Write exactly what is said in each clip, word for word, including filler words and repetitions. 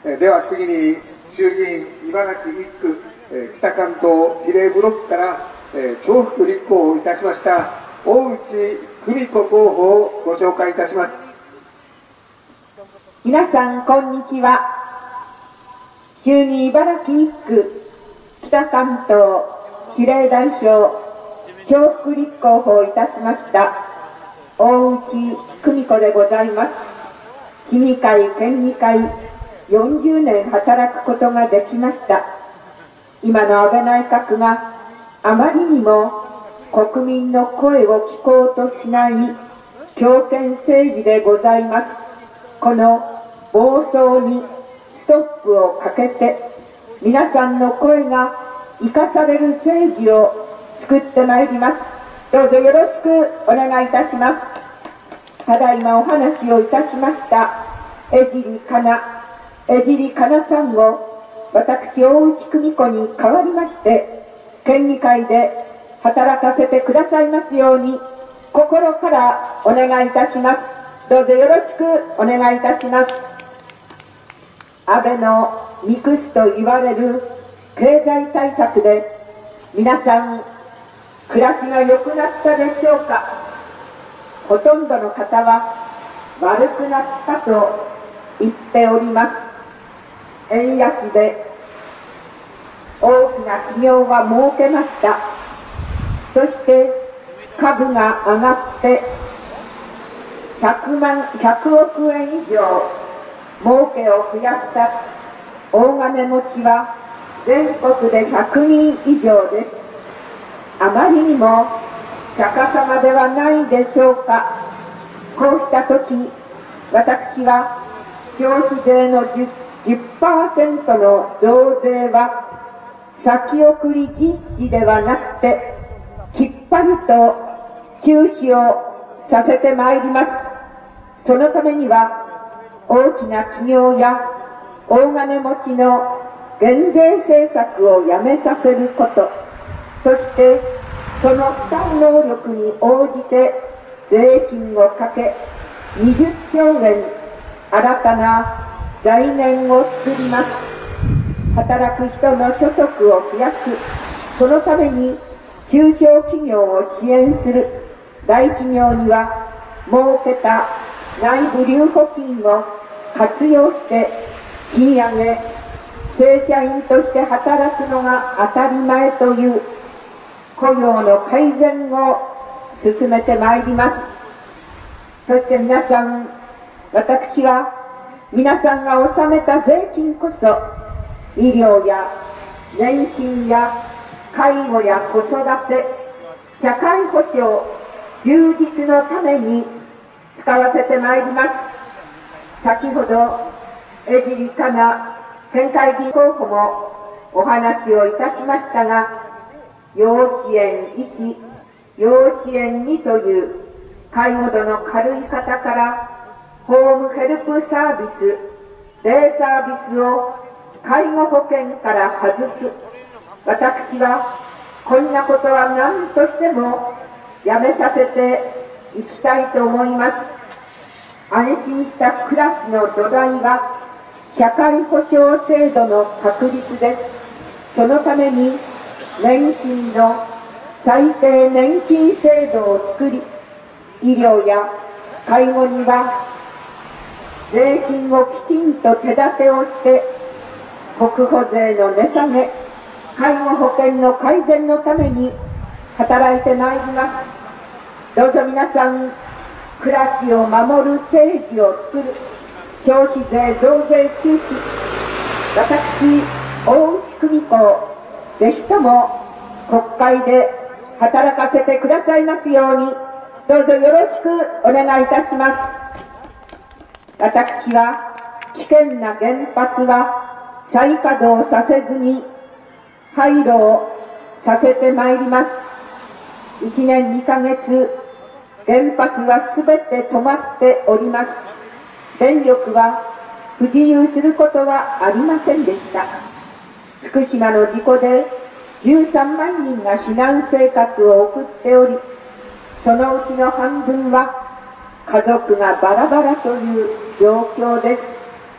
えでは次に衆議院茨城いっ区、え北関東比例ブロックから、え重複立候補いたしました大内久美子候補をご紹介いたします。 皆さんこんにちは。衆議院茨城いっ区北関東比例代表重複立候補いたしました大内久美子でございます。市議会県議会よんじゅうねん働くことができました。今の安倍内閣があまりにも国民の声を聞こうとしない強権政治でございます。この暴走にストップをかけて皆さんの声が生かされる政治を作ってまいります。どうぞよろしくお願いいたします。ただいまお話をいたしました江尻かな江尻かなさんを私大内久美子に代わりまして県議会で働かせてくださいますように心からお願いいたします。どうぞよろしくお願いいたします。安倍のミクスと言われる経済対策で皆さん暮らしが良くなったでしょうか。ほとんどの方は悪くなったと言っております。円安で大きな企業は儲けました。そして株が上がってひゃくまん、ひゃくおくえん以上儲けを増やした大金持ちは全国でひゃくにん以上です。あまりにも逆さまではないでしょうか。こうしたとき、私は消費税の じゅっパーセント の増税は先送り実施ではなくて、きっぱりと中止をさせてまいります。そのためには、大きな企業や大金持ちの減税政策をやめさせること、そしてその負担能力に応じて税金をかけ、にじゅっちょうえん新たな財源を作ります。働く人の所得を増やす、そのために中小企業を支援する。大企業には儲けた内部留保金を活用して賃上げ、正社員として働くのが当たり前という雇用の改善を進めてまいります。そして皆さん、私は皆さんが納めた税金こそ医療や年金や介護や子育て、社会保障充実のために使わせてまいります。先ほど江尻かな県会議員候補もお話をいたしましたが、要支援いち、要支援にという介護度の軽い方からホームヘルプサービス、デイサービスを介護保険から外す。私はこんなことは何としてもやめさせていきたいと思います。安心した暮らしの土台は社会保障制度の確立です。そのために年金の最低年金制度を作り、医療や介護には税金をきちんと手立てをして国保税の値下げ、介護保険の改善のために働いてまいります。どうぞ皆さん、暮らしを守る政治を作る。消費税増税中止、私大内久美子ぜひとも国会で働かせてくださいますように、どうぞよろしくお願いいたします。私は危険な原発は再稼働させずに廃炉をさせてまいります。いちねんにかげつ原発はすべて止まっております。電力は不自由することはありませんでした。福島の事故でじゅうさんまんにんが避難生活を送っており、そのうちの半分は家族がバラバラという状況です。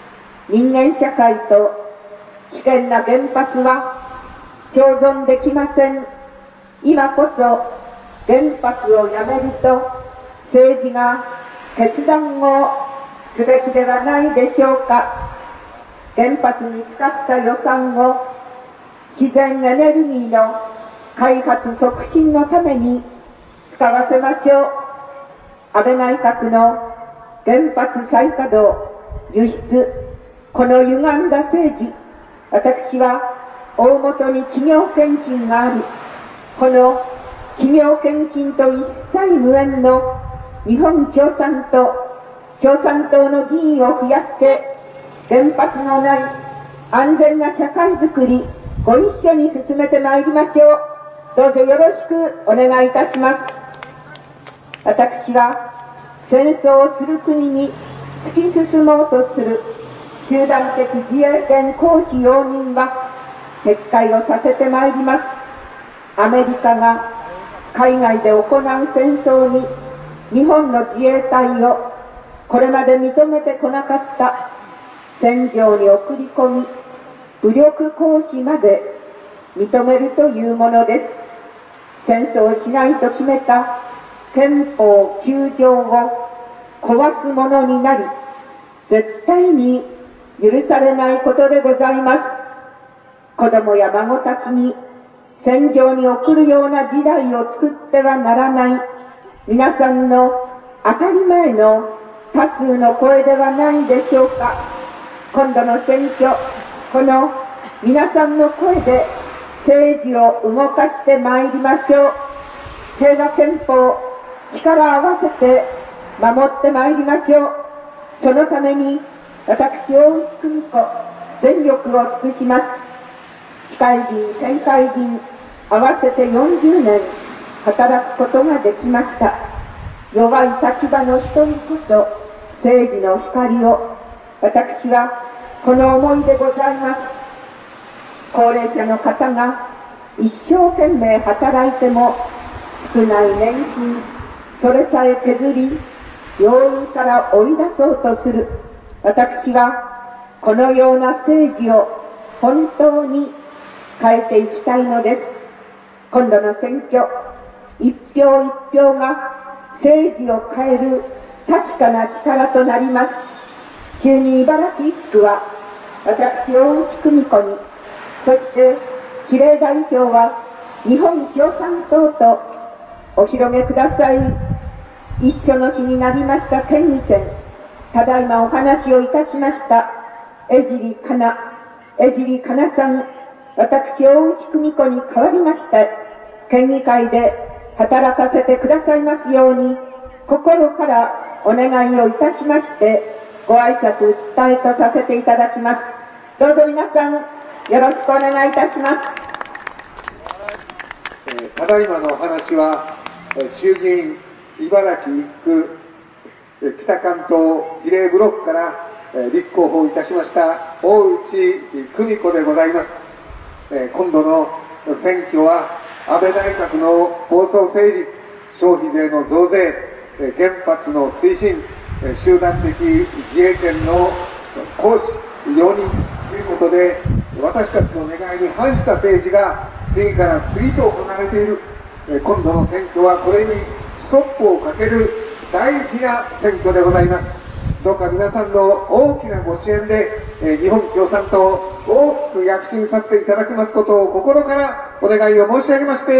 人間社会と危険な原発は共存できません。今こそ原発をやめると政治が決断をすべきではないでしょうか。原発に使った予算を自然エネルギーの開発促進のために使わせましょう。安倍内閣の原発再稼働、輸出、この歪んだ政治、私は大元に企業献金があり、この企業献金と一切無縁の日本共産党、共産党の議員を増やして原発のない安全な社会づくり、ご一緒に進めてまいりましょう。どうぞよろしくお願いいたします。私は戦争をする国に突き進もうとする集団的自衛権行使容認は撤回をさせてまいります。アメリカが海外で行う戦争に日本の自衛隊をこれまで認めてこなかった戦場に送り込み、武力行使まで認めるというものです。戦争をしないと決めた憲法きゅう条を壊すものになり、絶対に許されないことでございます。子供や孫たちに戦場に送るような時代を作ってはならない、皆さんの当たり前の多数の声ではないでしょうか。今度の選挙、この皆さんの声で政治を動かしてまいりましょう。平和憲法、力を合わせて守ってまいりましょう。そのために私、大内久美子、全力を尽くします。市会議員、県会議員、合わせてよんじゅうねん働くことができました。弱い立場の人にこそ政治の光を、私はこの思いでございます。高齢者の方が一生懸命働いても少ない年金、それさえ削り、病院から追い出そうとする。私はこのような政治を本当に変えていきたいのです。今度の選挙、一票一票が政治を変える確かな力となります。衆議院茨城一区は私、大内久美子に、そして比例代表は日本共産党とお広げください。一緒の日になりました県議選、ただいまお話をいたしました江尻かな、江尻かなさん、私、大内久美子に代わりまして、県議会で働かせてくださいますように、心からお願いをいたしまして、ご挨拶伝えとさせていただきます。どうぞ皆さん、よろしくお願いいたします。 えー、ただいまのお話は、衆議院茨城一区北関東比例ブロックから立候補いたしました大内久美子でございます。今度の選挙は安倍内閣の構想政治、消費税の増税、原発の推進、集団的自衛権の行使、容認ということで、私たちの願いに反した政治が次から次と行われている。今度の選挙はこれにストップをかける大事な選挙でございます。どうか皆さんの大きなご支援で、えー、日本共産党を大きく躍進させていただきますことを心からお願いを申し上げまして、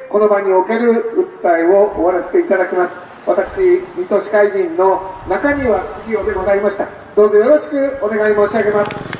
この場における訴えを終わらせていただきます。私、水戸市会議員の中庭杉雄でございました。どうぞよろしくお願い申し上げます。